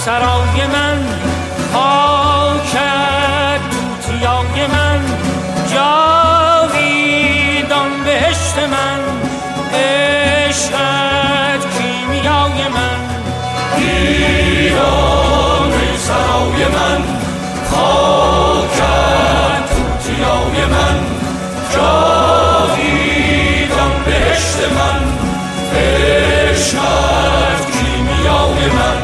سرای من، خاکت توتیای من، جاویدان بهشت من، عشقت کیمیای من. ایران ای سرای من، خاکت توتیای من، جاویدان بهشت من، عشقت کیمیای من.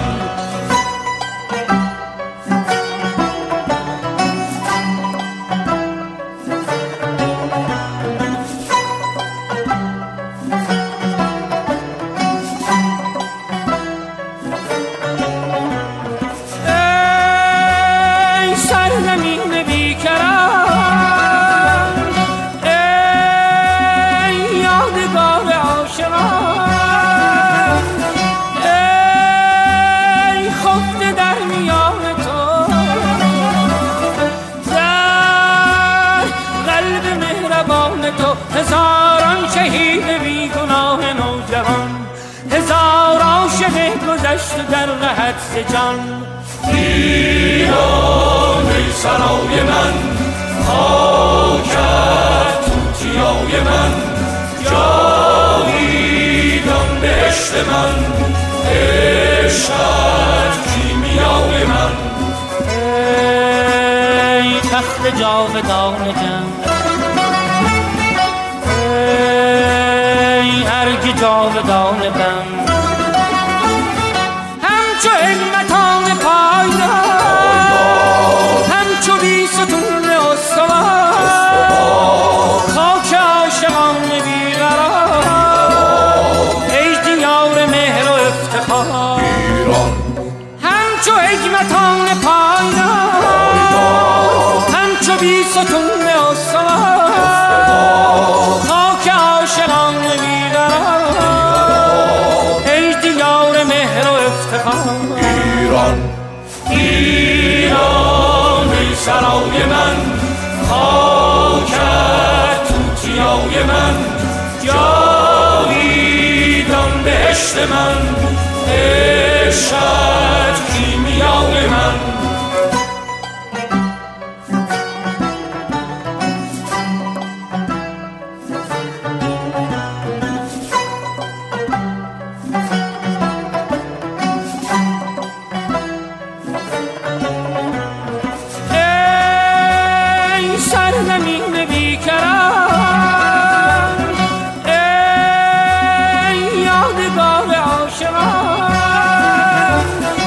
هزاران شهید بیگناه نوجوان، هزار عاشق گذشته در قحط ز جان. ایران ای سرای من، خاکت توتیای من، جاویدان بهشت من، عشقت کیمیای من. ای تخت جاودان جنگ، ای ارگ جاودان بم، همچو همتان پایدار، همچو بیستون استوار، خاک عاشقان بیقرار، ای دیار مهر و افتخار. همچو حکمتان پایدار، همچو بیستون استوار، خاک عاشقان بیقرار، ای دیار مهر و افتخار. ایران ای سرای من، خاکت توتیای من، جاویدان بهشت من، عشقت کیمیای من. سرزمین بیکران، ای یادگار عاشقان،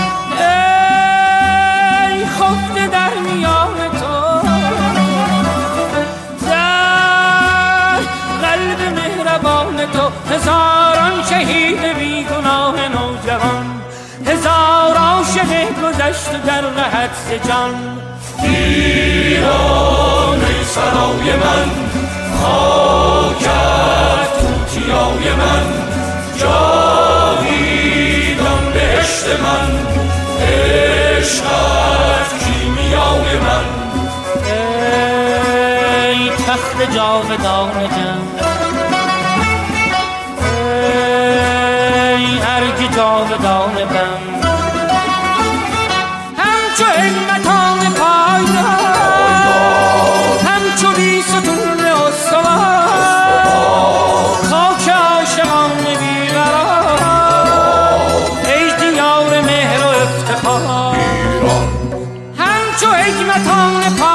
ای خفته در میان تو، در قلب مهربان تو، هزاران شهید بیگناه نوجوان، هزار عاشق گذشته در قحط ز جان. ایران ای سرای من، خاکت توتیای من، جاویدان بهشت من، عشقت کیمیای من. ای تخت جاودان جنگ، ای ارگ جاودان بم، همچو همتان پایدار، همچو بیستون استوار، خاک عاشقان بیقرار، ای دیار مهر و افتخار. همچو حکمتان